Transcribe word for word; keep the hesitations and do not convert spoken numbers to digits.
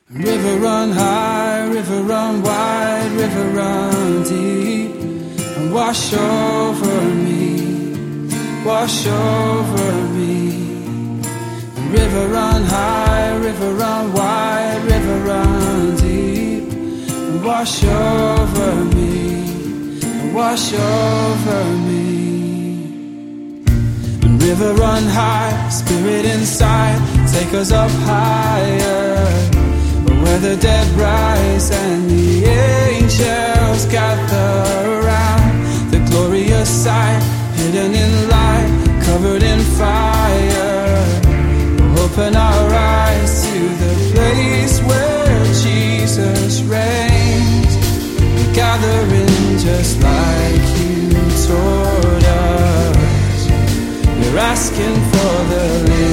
River run high, river run wide, river run deep, and wash over me, wash over me. River run high, river run wide, river run deep, and wash over me, and wash over me. River run high, spirit inside, take us up higher, where the dead rise and the angels gather around. The glorious sight, hidden in light, covered in fire. Open our eyes to the place where Jesus reigns. We're gathering just like you told us. We're asking for the living